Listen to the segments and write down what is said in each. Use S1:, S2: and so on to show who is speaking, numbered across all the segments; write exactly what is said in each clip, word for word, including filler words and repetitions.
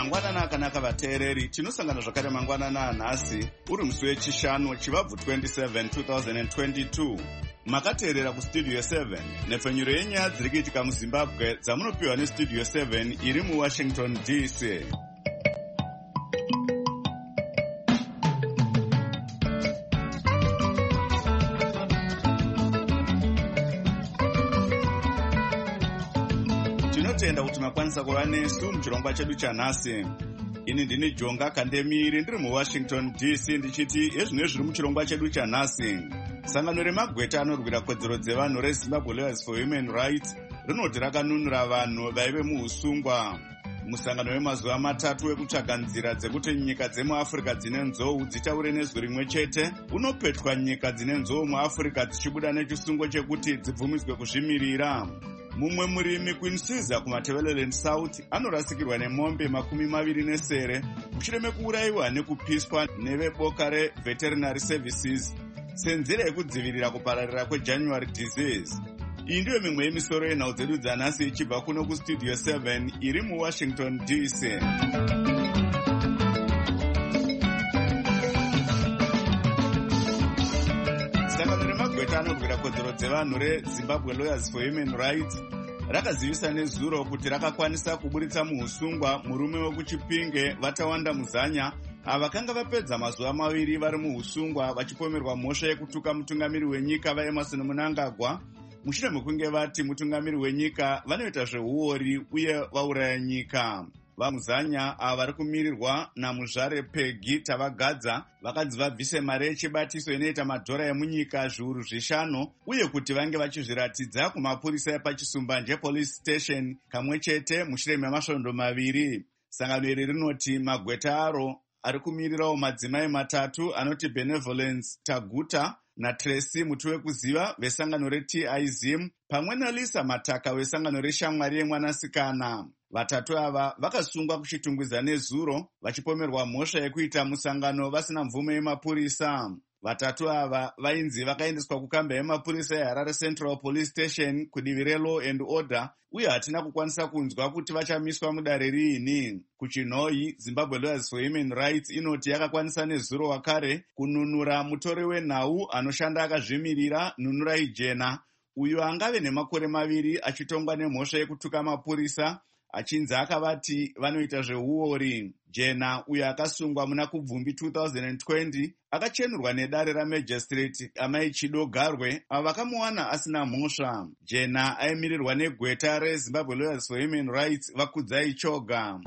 S1: Mangwanana akanaka vateereri, tinosangana zvakare mangwanana anhasi uri musi wechishanu chivabvu twenty-seven two thousand twenty-two. Makateerera kustudio seven nepfenyuro yenyaya dziri kuitika muZimbabwe dzamunopiwa nestudio seven iri muWashington D C. Tinotenda kuti makwanisa kuva nesu muchirongwa chedu chanhasi. Ini ndini Jonga Kandemiri ndiri muWashington D C ndichiti ezvino zviri muchirongwa chedu chanhasi. Sangano remagweta anorwira kodzero dzevanhu reZimbabwe Lawyers for Human Rights rinoti rakanunura vanhu vaive muusungwa. Musangano wemazuva matatu wekutsvaga nzira dzekuti nyika dzemuAfrica dzine nzou dzitaure nezwi rimwe chete unopetwa nyika dzine nzou muAfrica dzichibuda nechisungo chekuti dzibvumidzwe kuzvimirira. Mumwe murimi Queen Caesar kuMatabeleland South anorasikirwa nemombe makumi maviri nesere mushure mekuurayiwa nekupiswa neveboka reVeterinary Services senzira yekudzivirira kupararira kweJanuary disease. Iyi ndiyo mimwe yemisoro yenhau dzedu dzanhasi ichibva kuno kustudio seven iri muWashington D C. Sangano remagweta anorwira kodzero dzevanhu reZimbabwe Lawyers for Human Rights rakazivisa nezuro kuti rakakwanisa kuburitsa muusungwa murume wekuChipinge Vatawanda Muzanya avakanga vapedza mazuva maviri vari muusungwa vachipomerwa mhosva yekutuka mutungamiri wenyika vaEmerson Mnangagwa mushure mekunge vati mutungamiri wenyika vanoita zveuori uye vauraya nyika. Vamuzanya ava vari kumirirwa namuzvare Peggy Tavagadza vakanzi vabvise mari yechibatiso inoita madhora emunyika zviuru zvishanu uye kuti vange vachizviratidza kumapurisa epachisumbanje police station kamwe chete mushure memasvondo maviri. Sangano iri rinoti magweta aro ari kumirirawo madzimai matatu anoti Benevolence Taguta naTracy muti wekuziva vesangano reT I Z M pamwe naLisa Mataka vesangano reshamwari yemwanasikana. Vatatu ava vakasungwa kuchitungwiza nezuro vachipomerwa mhosva yekuita musangano vasina mvume yemapurisa. Vatatu ava vainzi vakaendeswa kukamba yemapurisa yeHarare Central Police Station kudivi reLaw and Order uye hatina kukwanisa kunzwa kuti vachamiswa mudare riini. Kuchinhoi, Zimbabwe Lawyers for Human Rights inoti yakakwanisa nezuro wakare kununura mutori wenhau anoshanda akazvimirira Nunurai Jena uyo angave nemakore maviri achitongwa nemhosva yekutuka mapurisa achinzi akavati vanoita zveuori. Jena uyo akasungwa muna kubvumbi two thousand twenty akachenurwa nedare ramagistrate Amai Chido Garwe ava vakamuwana asina mhosva. Jena aimirirwa negweta reZimbabwe Lawyers for Human Rights Vakudzai Choga.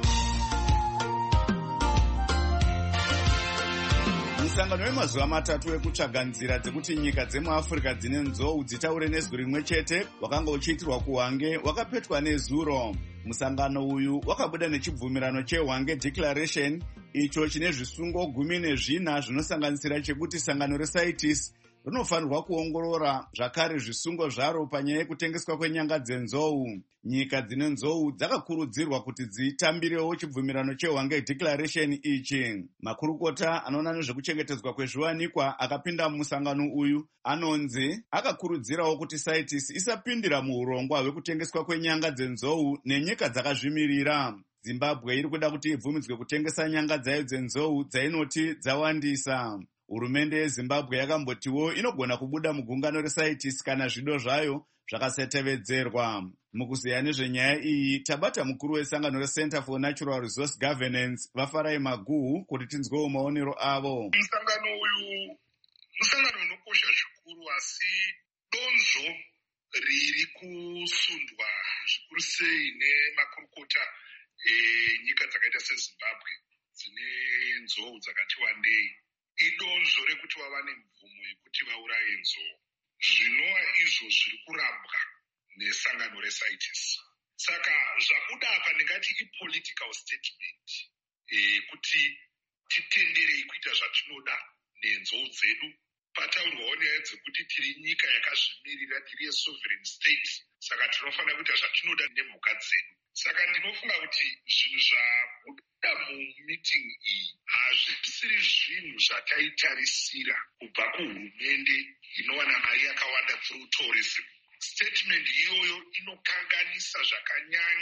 S1: Musangano wemazuva matatu wekutsvaga nzira dzekuti nyika dzemuAfrica dzine nzou dzitaure nezwi rimwe chete wakanga uchiitirwa kuHwange wakapetwa nezuro. Musangano uyu wakabuda nechibvumirano cheHwange Declaration icho chine zvisungo gumi nezvina zvinosanganisira chekuti sangano reCITES rinofanirwa kuongorora zvakare zvisungo zvaro panyaya yekutengeswa kwenyanga dzenzou. Nyika dzine nzou dzakakurudzirwa kuti dzitambirewo chibvumirano cheHwange Declaration ichi. Makurukota anoona nezvekuchengetedzwa kwezviwanikwa akapinda mumusangano uyu anonzi akakurudzirawo kuti CITES isapindira muurongwa hwekutengeswa kwenyanga dzenzou nenyika dzakazvimirira. Zimbabwe iri kuda kuti ibvumidzwe kutengesa nyanga dzayo dzenzou dzainoti dzawandisa. Hurumende yeZimbabwe yakambotiwo inogona kubuda mugungano reCITES kana zvido zvayo zvakasetevedzerwa. Mukuziya nezvenyaya iyi tabata mukuru wesangano reCenter for Natural Resource Governance Vafarai Maguhu kuti tinzwewo maonero avo.
S2: Musangano uyu musangano unokosha zvikuru asi donzvo riri kusundwa zvikuru sei nemakurukota enyika dzakaita seZimbabwe dzine nzou dzakati wandei idonzvo rekuti vava nemvumo yekuti vauraye nzou. Zvinova izvo zviri kurambwa nesangano reCITES. Saka zvabuda apa ndingati ipolitical statement e, kuti titenderei kuita zvatinoda nenzou dzedu. Pataurwawo nyaya dzekuti tiri nyika yakazvimirira, tiri yesovereign state, saka tinofanira kuita zvatinoda nemhuka dzedu. Saka ndinofunga kuti zvinhu zvabuda mumeeting iyi hazvisiri zvinhu zvataitarisira kubva kuhurumende inowana mari yakawanda through tourism. Statement iyoyo inokanganisa zvakanyanya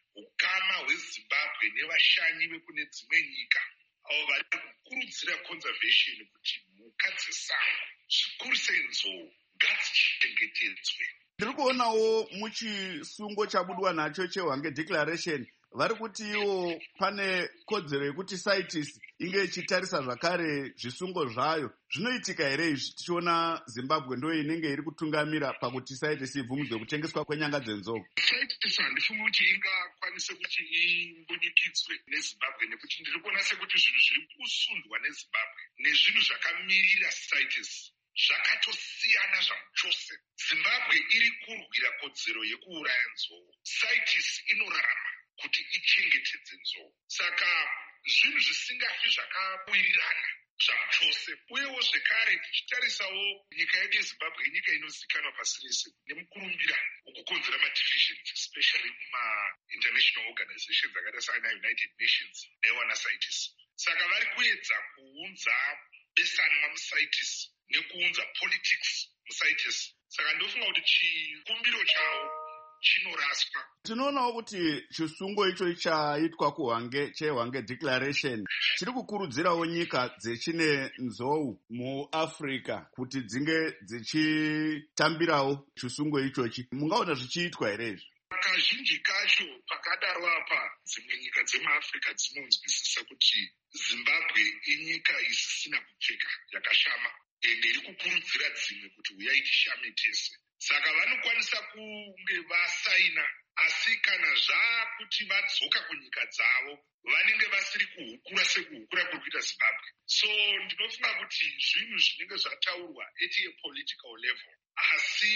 S2: ukama hwezimbabwe nevashanyi vekune dzimwe nyika avo vari kukurudzira conservation kuti mhuka dzesango zvikuru sei nzou ngadzichengetedzwe.
S1: Ndiri kuonawo muchisungo chabudwa nacho chehwange declaration vari kuti iwo pane kodzero yekuti CITES inge ichitarisa zvakare zvisungo zvayo. Zvinoitika here izvi tichiona Zimbabwe ndo inenge iri kutungamira pakuti CITES ibvumudzwe kutengeswa kwenyanga dzenzou?
S2: CITES handifungi kuti ingakwanise kuti imbunyikidzwe neZimbabwe nekuti ndiri kuona sekuti zvinhu zviri kusundwa neZimbabwe nezvinhu zvakamirira CITES zvakatosiyana zvamuchose. Zimbabwe iri kurwira kodzero yekuuraya nzou. CITES inorarama kuti ichengetedze nzou. Saka zvinhu zvisingafi zvakawirirana zvamuchose. Uyewo zvekare tichitarisawo nyika yedu yeZimbabwe inyika inozikanwa pasi rese nemukurumbira ukukonzera madivisions especially muma-international organizations akaita sana United Nations newana CITES. Saka vari kuedza kuunza besanwa muCITES nekuunza politics muCITES. Saka ndofunga kuti chikumbiro chavo chinoraswa.
S1: Tinoonawo kuti chisungo icho chaitwa kuhwange chehwange declaration chiri kukurudzirawo nyika dzechine nzou muAfrica kuti dzinge dzichitambirawo chisungo ichochi. Mungaona zvichiitwa here izvi?
S2: Kazhinji kacho pakadaro apa dzimwe nyika dzemuAfrica dzinonzwisisa kuti Zimbabwe inyika isisina kupfeka yakashama ende iri kukurudzira dzimwe kuti uyai tishame tese. Saka vanokwanisa kunge vasaina, asi kana zvaakuti vadzoka kunyika dzavo vanenge vasiri kuhukura sekuhukura kuri kuita Zimbabwe. So ndinofunga kuti zvinhu zvinenge zvataurwa at a political level, asi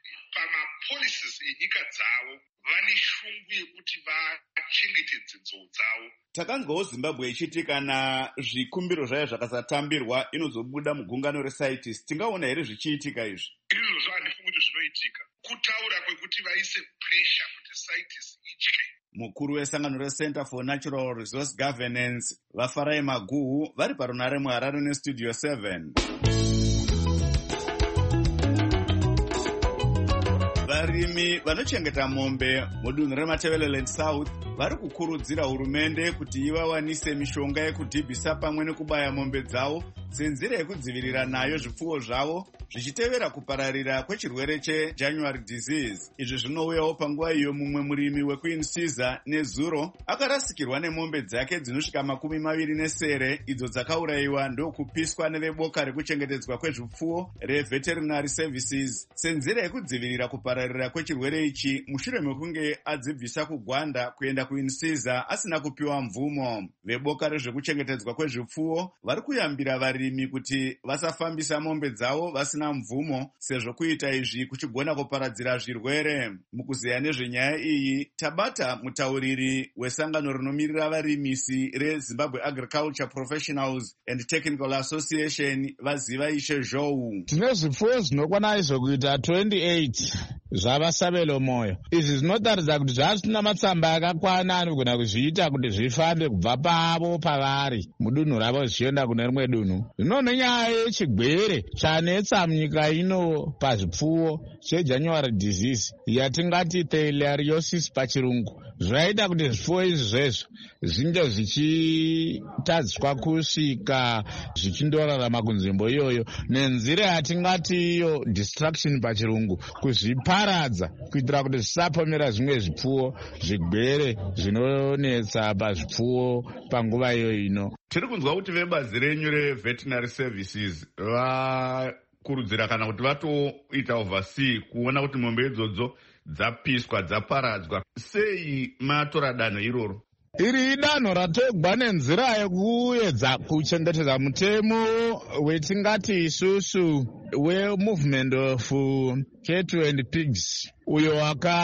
S2: pamapolicies enyika dzavo vane shungu yekuti vachengetedze nzou dzavo.
S1: Takanzwawo Zimbabwe ichiti kana zvikumbiro zvayo zvakasatambirwa inozobuda mugungano reCITES. Tingaona here zvichiitika izvi?
S2: Izvozvo handifungi kuti zvinoitika. Kutaura kwekuti vaise pressure kuti CITES itye.
S1: Mukuru wesangano reCenter for Natural Resource Governance vaFarai Maguhu vari parunare muHarare neStudio seven. Varimi vanochengeta mombe mudunhu reMatabeleland South vari kukurudzira hurumende kuti ivawanise mishonga yekudhibhisa pamwe nekubaya mombe dzavo senzira yekudzivirira nayo zvipfuwo zvavo zvichitevera kupararira kwechirwere cheJanuary disease. Izvi zvinouyawo panguva iyo mumwe murimi weQueen Caesar nezuro akarasikirwa nemombe dzake dzinosvika makumi maviri nesere idzo dzakaurayiwa ndokupiswa neveboka rekuchengetedzwa kwezvipfuwo reVeterinary Services senzira yekudzivirira kupararira kwechirwere ichi mushure mekunge adzibvisa kugwanda kuenda Queen Caesar asina kupiwa mvumo. Veboka rezvekuchengetedzwa kwezvipfuwo vari kuyambira varimi kuti vasafambisa mombe dzavo vasina mvumo sezvo kuita izvi kuchigona kuparadzira zvirwere. Mukuziya nezvenyaya iyi tabata mutauriri wesangano rinomirira varimisi reZimbabwe Agriculture Professionals and Technical Association vaziva Ishe Zhou.
S3: Tine zvipfuwo zvinokwana izvo kuita twenty-eight zvavasabelo moyo. Izvi zvinotaridza kuti zvasina matsamba akakwana anogona kuzviita kuti zvifambe kubva pavo pavari mudunhu ravo zvichienda kune rimwe dunhu. Zvino nenyaya yechigwere chanetsa munyika ino pazvipfuwo cheJanuary disease yatingati theileriosis pachirungu, zvaita kuti zvipfuwo izvi zvezvo zvinge zvichitadziswa kusvika zvichindorarama kunzvimbo iyoyo nenzira yatingati iyo destruction pachirungu, kuzviparadza kuitira kuti zvisapomera zvimwe zvipfuwo zvigwere zvinonetsa pazvipfuwo panguva iyo ino.
S1: Tiri kunzwa kuti vebazi renyu reVeterinary Services vakurudzira kana kuti vatoita oversee kuona kuti mombe idzodzo dzapiswa dzaparadzwa. Sei matora danho iroro?
S3: Iri danho ratorwa nenzira yekuedza kuchengetedza mutemo wetingati isusu wemovement of cattle and pigs uyo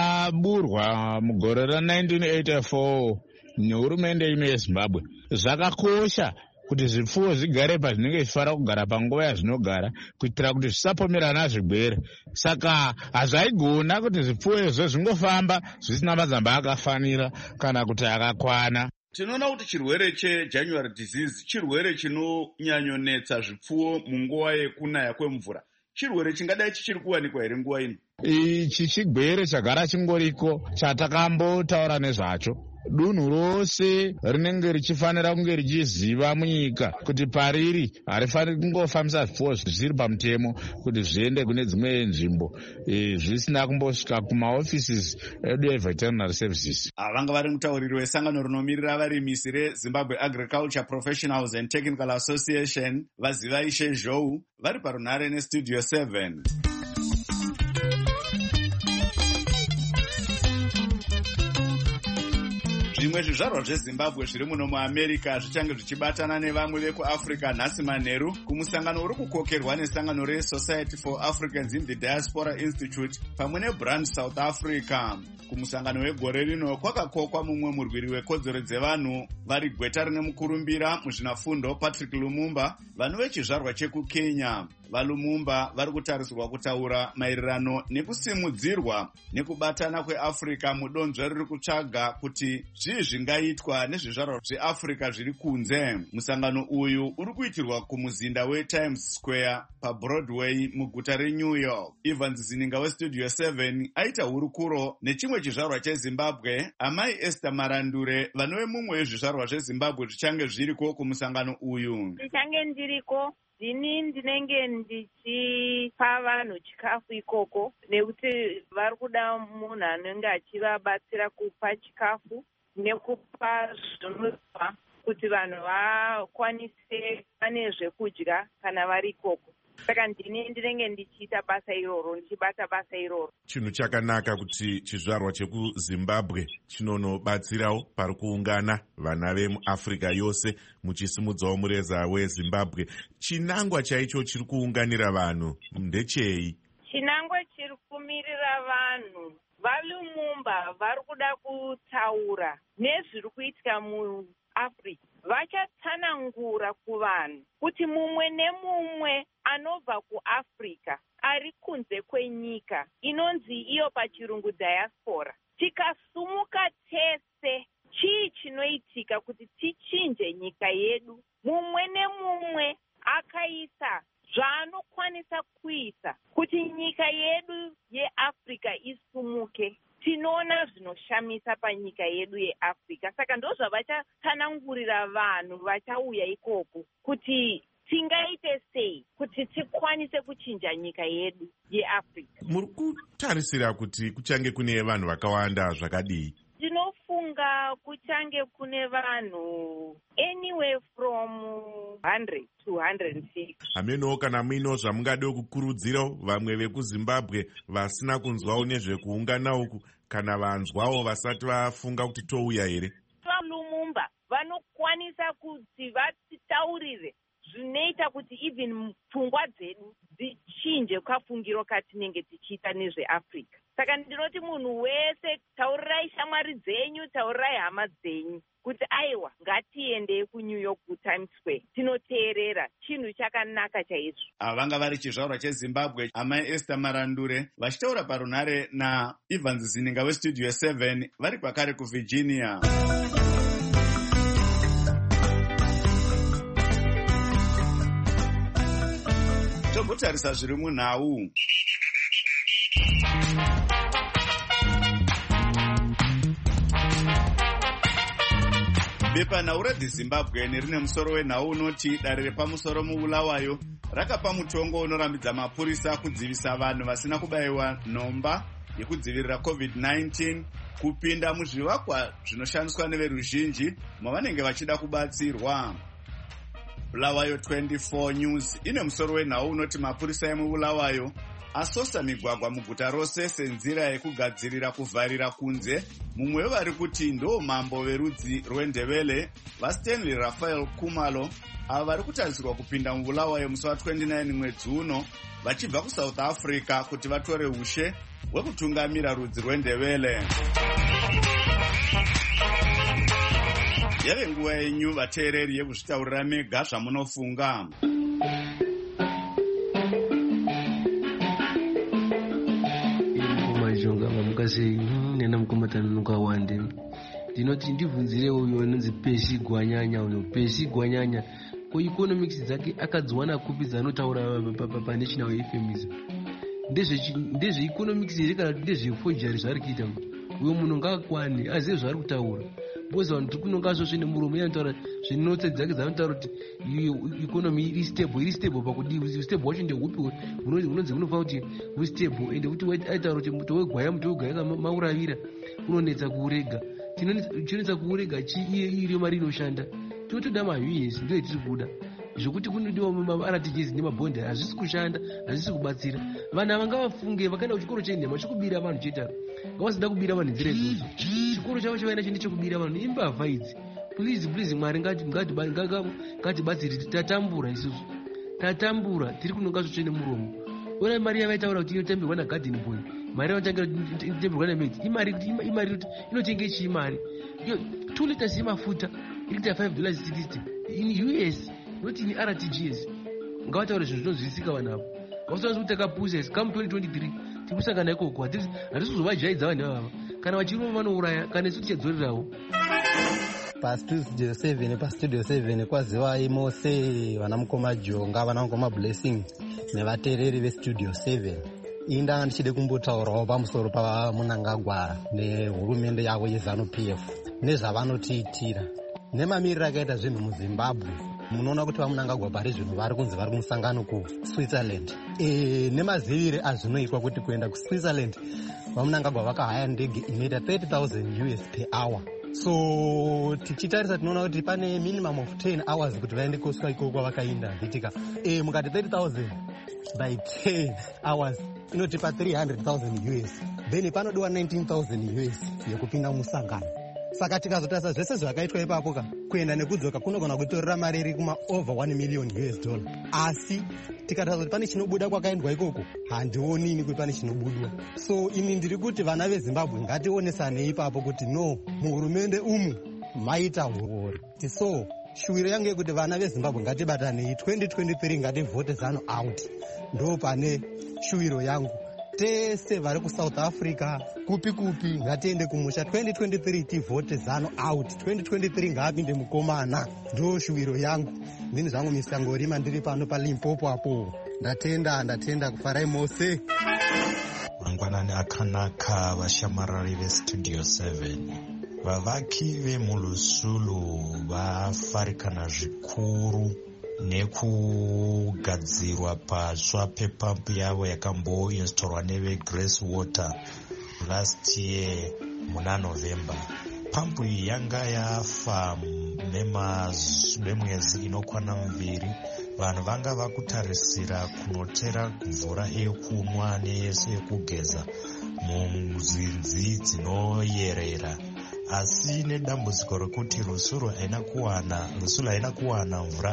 S3: wakaburwa mugore ra-nineteen eighty-four nehurumende ino yeZimbabwe. Zvakakosha kuti zvipfuwo zvigare pazvinenge zvichifanira kugara panguva yazvinogara kuitira kuti zvisapomerana zvigwere. Saka hazvaigona kuti zvipfuwo izvo zvingofamba zvisina mazamba akafanira kana kuti akakwana.
S1: Tinoona kuti chirwere cheJanuary disease chirwere chinonyanyonetsa zvipfuwo munguva yekunaya kwemvura. chirwere chingadai chichiri kuwanikwa here nguva ino?
S3: Ichi chigwere chagara chingoriko chatakambotaura nezvacho. Dunhu rose rinenge richifanira kunge richiziva munyika kuti pariri harifaniri kungofambisa zvipfuwo zvisiri pamutemo kuti zviende kune dzimwe nzvimbo zvisina kumbosvika kumaoffices edu eveterinary services.
S1: Vanga vari mutauriri wesangano rinomirira varimisi reZimbabwe Agriculture Professionals and Technical Association Vazivaishe Zhou vari parunhare nestudio seven. Zvimwe zvizvarwa zveZimbabwe zviri muno muAmerica zvichange zvichibatana nevamwe vekuAfrica nhasi manheru kumusangano uri kukokerwa nesangano reSociety for Africans in the Diaspora Institute pamwe neBrand South Africa. Kumusangano wegore rino kwakakokwa mumwe murwiri wekodzero dzevanhu vari gweta rine mukurumbira muzvinafundo Patrick Lumumba, vanhu vechizvarwa chekuKenya. VaLumumba vari kutarisirwa kutaura maererano nekusimudzirwa nekubatana kweAfrica mudonzvo riri kutsvaga kuti zvii zvingaitwa nezvizvarwa zveAfrica zviri kunze. Musangano uyu uri kuitirwa kumuzinda weTimes Square paBroadway muguta reNew York. Evans Zininga weStudio seven aita hurukuro nechimwe chizvarwa cheZimbabwe, amai Esther Marandure, vanove mumwe wezvizvarwa zveZimbabwe zvichange zviriko kumusangano uyu.
S4: Ndichange ndiriko Dini ndinenge ndichipa vanhu chikafu ikoko nekuti vari kuda munhu anenge achivabatsira kupa chikafu nekupa zvinodiwa kuti vanhu vakwanise pane zvekudya kana vari ikoko. Saka ndini ndinenge ndichiita basa iroro, ndichibata basa iroro.
S5: Chinhu chakanaka kuti chizvarwa chekuZimbabwe chinonobatsirawo pari kuungana vana vemuAfrica yose muchisimudzawo mureza weZimbabwe. Chinangwa chaicho chiri kuunganira vanhu ndechei?
S4: Chinangwa chiri kumirira vanhu vaLumumba vari kuda kutaura nezviri kuitika muAfrica. Vachatsanangura kuvanhu kuti mumwe nemumwe anobva kuAfrica ari kunze kwenyika inonzi iyo pachirungu diaspora, tikasumuka tese chii chinoitika kuti tichinje nyika yedu. Mumwe nemumwe akaisa zvaanokwanisa kuisa kuti nyika yedu yeAfrica isumuke. Tinoona zvinoshamisa panyika yedu yeAfrica. Saka ndo zvavachatsanangurira vanhu vachauya ikoko kuti tingaite sei kuti tikwanise kuchinja nyika yedu yeAfrica.
S5: Muri kutarisira kuti kuchange kune vanhu vakawanda zvakadii?
S4: Ndinofunga kuchange kune vanhu anywhere from one hundred to one hundred six.
S5: Hamenowo kana muino zvamungade kukurudzirawo vamwe vekuZimbabwe vasina kunzwawo nezvekuungana uku kana vanzwawo vasati vafunga kuti touya here?
S4: VaLumumba vanokwanisa kuti vatitaurire zvinoita kuti even pfungwa dzedu dzichinje kafungiro katinenge tichiita nezveAfrica. Saka ndinoti munhu wese taurirai shamwari dzenyu, taurirai hama dzenyu kuti aiwa ngatiendei kuNew York kuTimes Square tinoteerera chinhu chakanaka chaizvo.
S1: Vanga vari chizvarwa cheZimbabwe amai Esther Marandure vachitaura parunhare naEvans Zininga weStudio seven vari kwakare kuVirginia. Tombotarisa zviri munhau. Bepanhau reThe Zimbabwean rine musoro wenhau unoti dare repamusoro muBulawayo rakapa mutongo unorambidza mapurisa kudzivisa vanhu vasina kubayiwa nhomba yekudzivirira covid nineteen kupinda muzvivakwa zvinoshandiswa neveruzhinji mavanenge vachida kubatsirwa. Bulawayo twenty-four News ine musoro wenhau unoti mapurisa emuBulawayo asosa migwagwa muguta rose senzira yekugadzirira kuvharira kunze mumwe wevari kuti ndo mambo verudzi rweNdebele vaStanley Raphael Kumalo ava vari kutarisirwa kupinda muBulawayo musi wa29 mwedzi uno vachibva kuSouth Africa kuti vatore ushe hwekutungamira rudzi rweNdebele. Yave nguva yenyu vateereri yekuzvitaurira mega zvamunofunga.
S6: Nena mukomatana nukawande ndinoti ndibvunzire uyo anonzi Pesi Gwanyanya. Uyo Pesi Gwanyanya koeconomics dzake akadziwana kupi dzanotaura panational F M izo ndezveeconomics here kana kuti ndezveforgery zvari kuita uyo munhu ngaakwane azive zvaari kutaura because vanhu tiri kunonga zvozvo nemuromo iyanotaura zvinotse dzake dzanotaura kuti economy iri stable iri stable pakudii stable wacho ndehupi unonzi unofanira kuti ustable ende kuti aitaura kuti muto wegwaya muto wegwaya kamauravira unonetsa kuurega chinonetsa kuurega chiiye iriyo mari inoshanda tinotoda ma-us ndo yetiri kuda zvokuti kunodiwa ma-R T Gs nemabhondi hazvisi kushanda hazvisi kubatsira vanhu ava ngavafunge vakaenda kuchikoro chenhema chokubira vanhu chetaro ngavasida kubira vanhu nzira idzodzo chikoro chavo chavaina chinde chekubira vanhu imbavha idzi please please mwari ngatibatsiri tatambura isusu tatambura tiri kunonga zvotsve nemuromo ona mari yavaitaura kuti inotambirwa nagarden boy mari yanotangira inotambirwa namedzi imari kuti inotenge chii mari two liters yemafuta ikuita five dollars sixty in U S not in R T Gs ngavataure zvinhu zvinozwisika vanhu avo ngavasanzi kuti takapusa come twenty twenty-three tikusangana ikoko hatisi kuzovajaidza vanhu avava kana vachirova vanouraya kana isu tichadzorerawo
S7: pastudio seven pastudio seven kwazivai mose vana mukoma jonga vana mukoma blessing nevateereri vestudio seven ini ndanga ndichide kumbotaurawo pamusoro pamunangagwa nehurumende yavo yeZANU P F nezvavanotiitira nemamiriro akaita zvinhu muZimbabwe. Munoona kuti vamunangagwa pari zvinhu vari kunzi vari kumusangano kuSwitzerland e, nemazivire azvinoitwa kuti kuenda kuSwitzerland vamunangagwa vakahaya ndege inoita thirty thousand U S per hour. So tichitarisa tinoona kuti pane minimum of ten hours kuti vaende kusvika ikoko vakainda vitika e, mukati thirty thousand by ten hours inotipa three hundred thousand U S, then panodiwa nineteen thousand U S yekupinda musangano. Saka tikazotarisa zvese zvakaitwa ipapo ka kuenda nekudzoka kunogona kutorera mari iri kuma over one million U S dollar. Asi tikatarisa kuti pane chinobuda kwakaendwa ikoko handionini kuti pane chinobudwa. So ini ndiri kuti vana veZimbabwe ngationesane ipapo kuti no, muhurumende umu maita urori. So shuwiro yangu yekuti vana veZimbabwe ngatibatanei twenty twenty-three ngativhote ZANU out. Ndo pane shuwiro yangu. Tese vari kuSouth Africa kupi kupi ngatiende kumusha twenty twenty-three tivote ZANU out. twenty twenty-three ngaapinde mukomana. Ndo shuwiro yangu. Ndini zvangu misangorima ndiri pano paLimpopo apo. Ndatenda ndatenda kufarai mose.
S8: Mangwanani akanaka vashamarari veStudio seven. Vavaki vemulusulu vafarikana zvikuru nekugadzirwa patsva pepampu yavo yakamboinstorwa neveGrace Water last year muna November. Pampu iyi yanga yafa nemwedzi inokwana miviri. Vanhu vanga vakutarisira kunotera mvura yekunwa neyekugeza munzinzi dzinoyerera. Asi nedambudziko rekuti rusuru haina kuwana rusuru haina kuwana mvura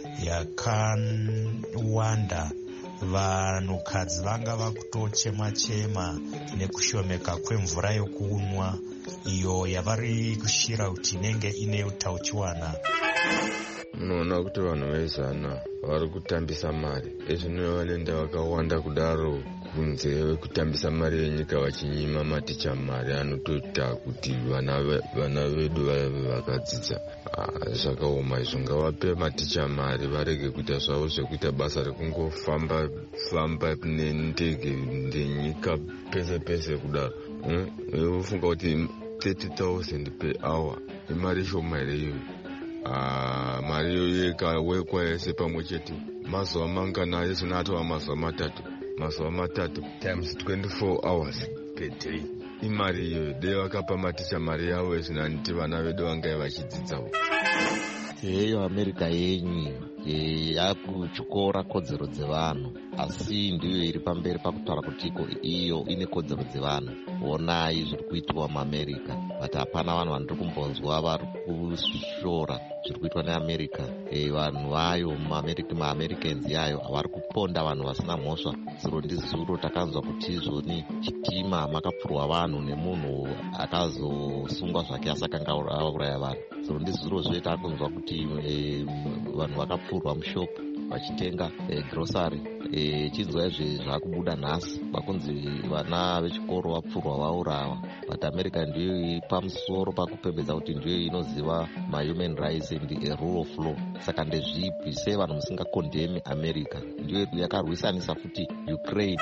S8: yakawanda, vanhukadzi vanga vakutochema chema nekushomeka kwemvura yokunwa iyo yavari kushira kuti inenge ine utachiwana.
S9: Munoona kuti vanhu veZANU vari kutambisa mari. Ezvino vanoenda vakawanda kudaro kunze kutambisa mari yenyika vachinyima maticha mari anotoita kuti vana vedu vakadzidza. Zvakaoma izvo, ngavape maticha mari varege kuita zvavo zvekuita basa rekungofamba famba nendege ndenyika pese pese kudaro. Ufunga kuti thirty thousand per hour imari shoma here iyoyo. Ah, mari yekawekwa yese pamwe chete mazuva mangana yezinatova mazuva matatu mazuva matatu times twenty-four hours per day. Imari iyoyo dei vakapa maticha mari yavo yezinaniti vana vedu vangai vachidzidzawo.
S10: Heyo America yenyu yakutyora kodzero dzevanhu, asi ndiyo iri pamberi pakutaura kuti iyo ine kodzero dzevanhu. Onai zviri kuitwa muAmerica, but hapana vanhu vandiri kumbonzwa vari kushora zviri kuitwa neAmerica. Vanhu vayo maAmericans yayo vari kuponda vanhu vasina mhosva. Zuro ndizuro takanzwa kuti izvoni chitima makapfurwa vanhu nemunhu akazosungwa zvake asakanga auraya vanhu. Zuro ndizuro zve takunzwa kuti vanhu vakapfurwa mushopu vachitenga eh, grocery eh, chinzwa izve zvakubuda nhasi pakunzi vana vechikoro vapfurwa vaurawa, but America ndiyo pamusoro pakupembedza kuti ndiyo inoziva ma-human rights and a rule of law. Saka ndezvipi sei vanhu musingakondemi America? Ndiyo yakarwisanisa futi Ukraine.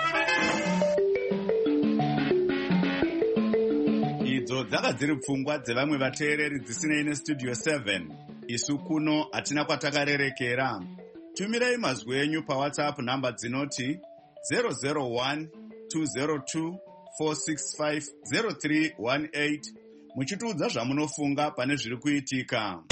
S1: Idzo dzaka dziri pfungwa dzevamwe vateereri dzisinei nestudio seven. Isu kuno hatina kwatakarerekera. Tumirai mazwi enyu paWhatsApp namba dzinoti zero zero one two zero two four six five zero three one eight muchitiudza zvamunofunga pane zviri kuitika.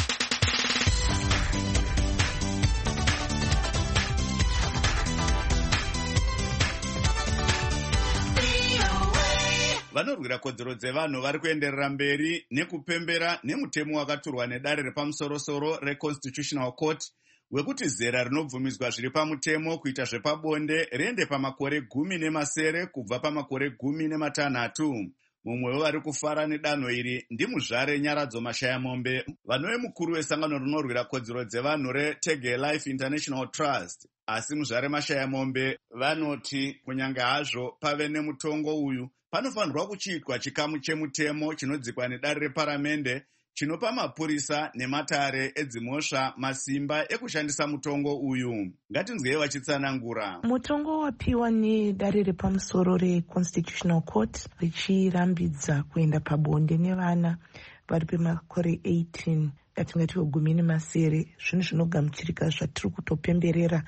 S1: Vanorwira kodzero dzevanhu vari kuenderera mberi nekupembera nemutemo wakaturwa nedare repamusoro-soro reConstitutional Court wekuti zera rinobvumidzwa zviri pamutemo kuita zvepabonde riende pamakore gumi nemasere kubva pamakore gumi nematanhatu. Mumwe wevari kufara nedanho iri ndimuzvare Nyaradzo Mashayamombe, vanove mukuru wesangano rinorwira kodzero dzevanhu reTege Life International Trust. Asi muzvare Mashayamombe vanoti kunyange hazvo pave nemutongo uyu, panofanirwa kuchiitwa chikamu chemutemo chinodzikwa nedare reparamende chinopa mapurisa nematare edzimhosva masimba ekushandisa mutongo uyu. Ngatinzwei vachitsanangura.
S11: Mutongo wapiwa nedare repamusoro reConstitutional Court richirambidza kuenda pabonde nevana vari pemakore eighteen atingati gumi nemasere. Zvinhu zvinogamuchirika zvatiri kutopemberera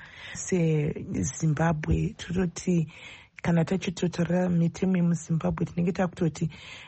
S11: seZimbabwe. Tototi kana tachitotarira mitemo yemuZimbabwe tinenge takutoti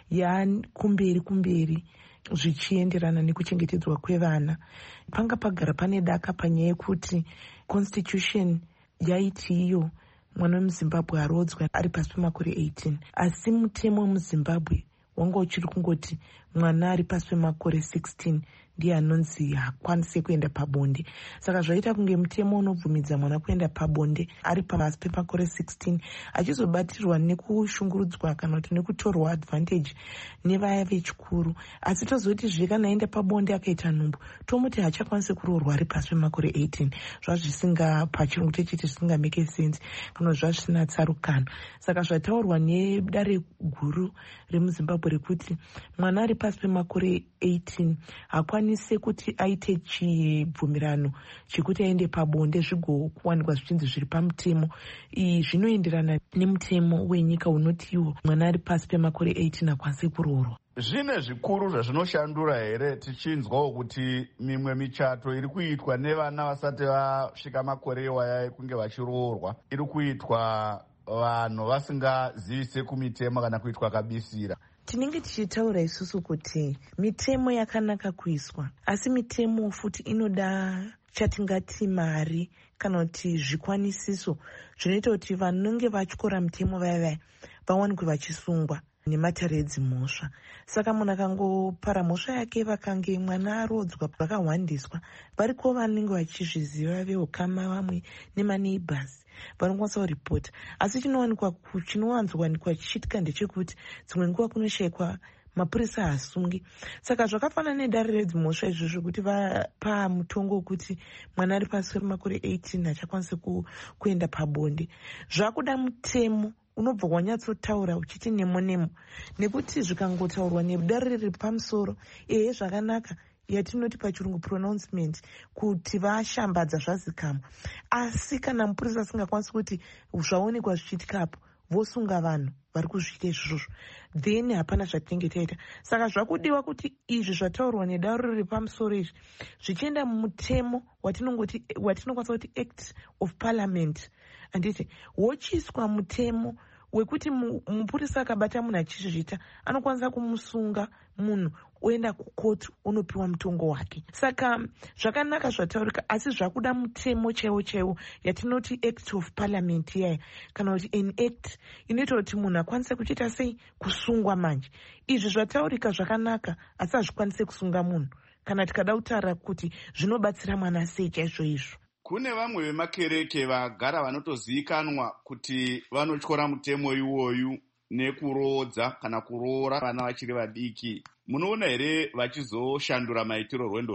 S11: yakumberi kumberi zvichienderana nekuchengetedzwa kwevana. Panga pagara pane daka panyaya yekuti constitution yaiti iyo mwana wemuZimbabwe arodzwa ari pasi pemakore eighteen, asi mutemo wemuZimbabwe wanga uchiri kungoti mwana ari pasi pemakore sixteen ndiye anonzi hakwanise kuenda pabonde. Saka zvaita kunge mutemo unobvumidza mwana kuenda pabonde ari pasi pemakore sixteen achizobatirwa nekushungurudzwa kana kuti nekutorwa advantage nevaya vechikuru. Asi tozoti zvekana aenda pabonde akaita nhumbu tomuti hachakwanise kuroorwa ari pasi pemakore eighteen. Zvazvisinga pachirungu techiti zvisinga make sense kana zvazvisina tsarukano. Saka zvataurwa nedare guru remuZimbabwe rekuti mwana ari pasi pemakore eighteen hakwanise kuti aite chibvumirano chekuti aende pabonde zvigokuwanikwa zvichinzi zviri pamutemo. Iyi zvinoenderana nemutemo wenyika unotiwo mwana ari pasi pemakore eighteen hakwanise kuroorwa.
S1: Zvine zvikuru zvazvinoshandura here tichinzwawo kuti mimwe michato iri kuitwa nevana vasati vasvika makore iwaya ekunge vachiroorwa iri kuitwa vanhu vasingazivise kumitemo kana kuitwa kabisira?
S11: Tinenge tichitaura isusu kuti mitemo yakanaka kuiswa, asi mitemo futi inoda chatingati mari kana kuti zvikwanisiso zvinoita kuti vanenge vatyora mitemo vaya vaya vawanikwe vachisungwa nematare edzimhosva. Saka munhu akangopara mhosva yake vakange mwana arodzwa vakahwandiswa, variko vanenge vachizviziva veukama vamwe nemaneighbors vanokwanisa kuripota. Asi chinowanikwa chinowanzowanikwa chichiitika ndechekuti dzimwe nguva kunoshayikwa mapurisa haasungi. Saka zvakafanana nedare redzimhosva izvozvo kuti vapa mutongo wekuti mwana ari pasi pemakore eighteen hachakwanise ku, kuenda pabonde. Zvakuda mutemo unobva wanyatsotaura uchiti nemo nemo, nekuti zvikangotaurwa nedare riri pamusoro ehe zvakanaka yatinoti pachirungu pronouncement kuti vashambadza zvazikamwa. Asi kana mupurisa asingakwanisi kuti zvaonekwa zvichiitikapo vosunga vanhu vari kuzviita izvozvo, then hapana zvatinenge taita. Saka zvakudiwa kuti izvi zvataurwa nedare riri pamusoro izvi zvichienda mumutemo watinongoti watinokwanisa kuti Act of Parliament, anditi wochiiswa mutemo wekuti mupurisa akabata munhu achizviita anokwanisa kumusunga munhu oenda kukotu unopiwa mutongo wake. Saka zvakanaka zvataurika, asi zvakuda mutemo chaiwo chaiwo yatinoti Act of Parliament yaya kana kuti an act inoita kuti munhu akwanise kuchiita sei kusungwa manje. Izvi zvataurika zvakanaka asi hazvikwanise kusunga munhu kana tikada kutaura kuti zvinobatsira mwana sei chaizvo izvo.
S1: Kune vamwe vemakereke vagara vanotozivikanwa kuti vanotyora mutemo iwoyu nekuroodza kana kuroora vana vachiri vadiki. Munoona here vachizoshandura maitiro rwendo runhu?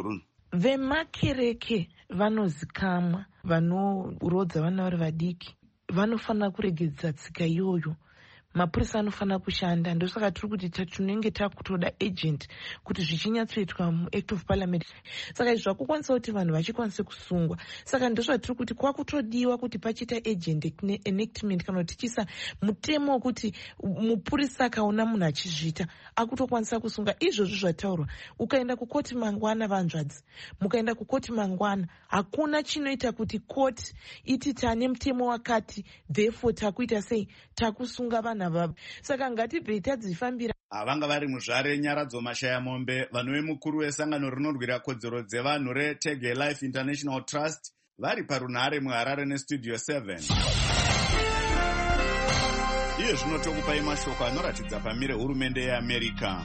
S11: vemakereke vanozikamwa, vanorodza vana vari vadiki vanofanira kuregedza tsika iyoyo. Mapurisa anofanira kushanda. Ndosaka tiri kuti tinenge takutoda agent kuti zvichinyatsoitwa muact of parliament. Saka izvi zvakukwanisa kuti vanhu vachikwanisa kusungwa. Saka ndozvatiri kuti kwakutodiwa kuti pachiita agent enactment kana kuti tichisa mutemo wekuti mupurisa akaona munhu achizviita akutokwanisa kusunga. Izvozvo zvataurwa, ukaenda kukoti mangwana vanzvadzi, mukaenda kukoti mangwana, hakuna chinoita kuti koti iti tane mutemo wakati therefore takuita sei takusunga vanhu. Saka ngatibvei tadzifambira.
S1: Vanga vari muzvare Nyaradzo Mashaya Mombe, vanove mukuru wesangano rinorwira kodzero dzevanhu reTege Life International Trust, vari parunhare muHarare nestudio seven. Iye zvino tokupai mashoko anoratidza pamire hurumende yeAmerica.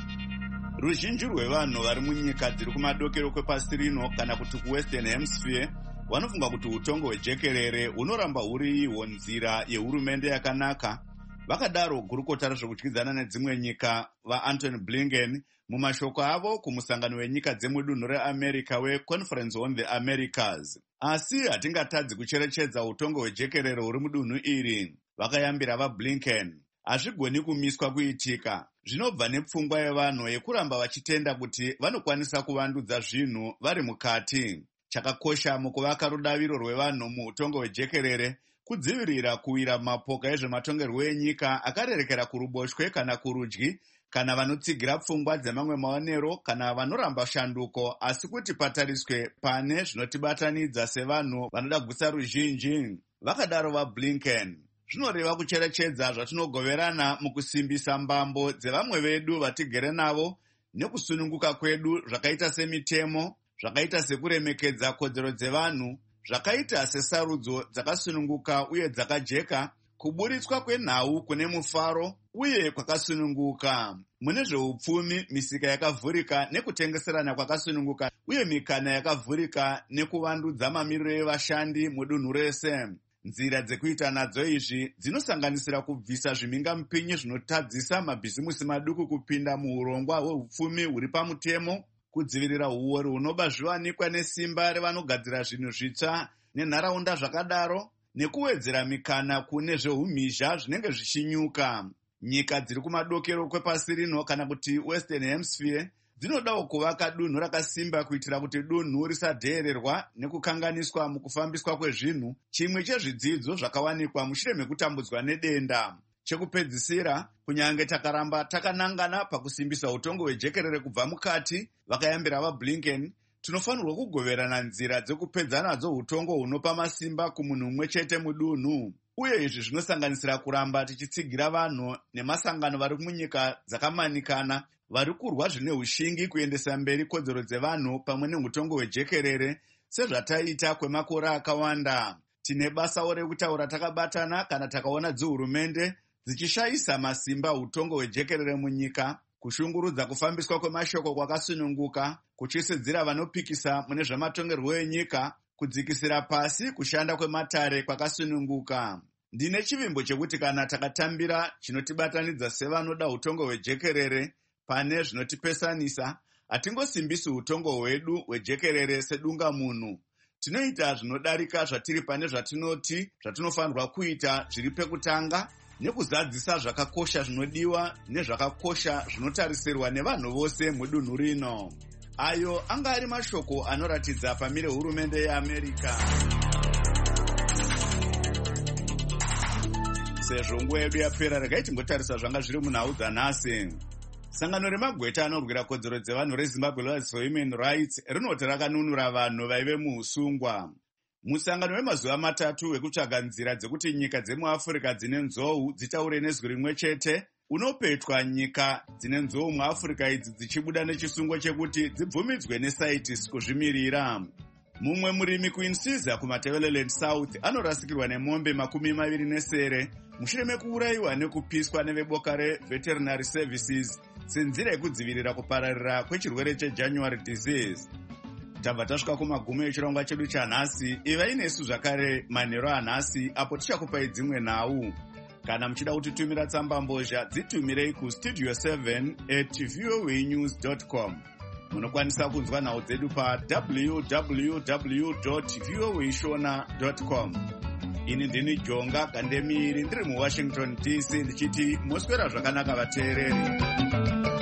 S1: Ruzhinji rwevanhu vari munyika dziri kumadokero kwepasi rino kana kuti kuWestern Hemisphere vanofunga kuti utongo hwejekerere hunoramba huri ihwo nzira yehurumende yakanaka. Vakadaro gurukota rezvekudyidzana nedzimwe nyika vaAntony Blinken mumashoko avo kumusangano wenyika dzemudunhu reAmerica weConference on the Americas. Asi hatingatadzi kucherechedza utongo hwejekerere huri mudunhu iri. Vakayambira vaBlinken, hazvigoni kumiswa kuitika. Zvinobva nepfungwa yevanhu yekuramba vachitenda kuti vanokwanisa kuvandudza zvinhu vari mukati. Chakakosha mukuvaka rudaviro rwevanhu muutongo hwejekerere kudzivirira kuwira mapoka ezvematongerwo enyika akarerekera kuruboshwe kana kurudyi, kana vanotsigira pfungwa dzemamwe maonero, kana vanoramba shanduko, asi kuti patariswe pane zvinotibatanidza sevanhu vanoda kugusa ruzhinji. Vakadaro vaBlinken, zvinoreva kucherechedza zvatinogoverana mukusimbisa mbambo dzevamwe vedu vatigere navo nekusununguka kwedu, zvakaita semitemo, zvakaita sekuremekedza kodzero dzevanhu, zvakaita sesarudzo dzakasununguka uye dzakajeka, kuburitswa kwenhau kune mufaro uye kwakasununguka. Mune zveupfumi, misika yakavhurika nekutengeserana kwakasununguka uye mikana yakavhurika nekuvandudza mamiriro evashandi mudunhu rese. Nzira dzekuita nadzo izvi dzinosanganisira kubvisa zvimhingamupinyi zvinotadzisa mabhizimusi maduku kupinda muurongwa hweupfumi huri pamutemo, kudzivirira uori hunoba zviwanikwa nesimba revanogadzira zvinhu zvitsva nenharaunda zvakadaro, nekuwedzera mikana kune zveumhizha zvinenge zvichinyuka. Nyika dziri kumadokero kwepasi rino kana kuti Western Hemisphere dzinodawo kuvaka dunhu rakasimba kuitira kuti dunhu risadheererwa nekukanganiswa mukufambiswa kwezvinhu, chimwe chezvidzidzo zvakawanikwa mushure mekutambudzwa nedenda. Chekupedzisira, kunyange takaramba takanangana pakusimbisa utongo hwejekerere kubva mukati, vakayambira vaBlinken, tinofanirwa kugoverana nzira dzekupedza nadzo utongo hunopa masimba kumunhu umwe chete mudunhu. Uye izvi zvinosanganisira kuramba tichitsigira vanhu nemasangano vari munyika dzakamanikana vari kurwa zvine ushingi kuendesa mberi kodzero dzevanhu pamwe neutongo hwejekerere sezvataita kwemakore akawanda. Tine basawo rekutaura takabatana kana takaona dzihurumende dzichishayisa masimba utongo hwejekerere munyika, kushungurudza kufambiswa kwemashoko kwakasununguka, kuchisidzira vanopikisa mune zvematongerwo enyika, kudzikisira pasi kushanda kwematare kwakasununguka. Ndine chivimbo chekuti kana takatambira chinotibatanidza sevanoda utongo hwejekerere pane zvinotipesanisa, hatingosimbisi utongo hwedu hwejekerere sedunga munhu. Tinoita zvinodarika zvatiri pane zvatinoti zvatinofanirwa kuita zviri pekutanga, nekuzadzisa zvakakosha zvinodiwa nezvakakosha zvinotarisirwa nevanhu vose mudunhu rino. Ayo anga ari mashoko anoratidza pamire hurumende yeAmerica. Sezvo nguva yedu yapera, regai tingotarisa zvanga zviri munhau dzanhasi. Sangano remagweta anorwira kodzero dzevanhu reZimbabwe Lawyers for Human Rights rinoti rakanunura vanhu vaive muusungwa. Musangano wemazuva matatu wekutsvaga nzira dzekuti nyika dzemuAfrica dzine nzou dzitaure nezwi rimwe chete, unopetwa nyika dzine nzou muAfrica idzi dzichibuda nechisungo chekuti dzibvumidzwe neCITES kuzvimirira. Mumwe murimi kuInsiza kuMatabeleland South anorasikirwa nemombe makumi maviri nesere mushure mekuurayiwa nekupiswa neveboka reVeterinary Services senzira yekudzivirira kupararira kwechirwere cheJanuary disease. Tabva tasvika kumagumo echirongwa chedu chanhasi. Ivai nesu zvakare manheru anhasi apo tichakupai dzimwe nhau. Kana muchida kutitumira tsamba mbozha, dzitumirei kustudio seven at voanews dot com. munokwanisa kunzwa nhau dzedu pa w w w dot voa shona dot com. Ini ndini Jonga Kandemiri ndiri muWashington D C ndichiti moswera zvakanaka vateereri.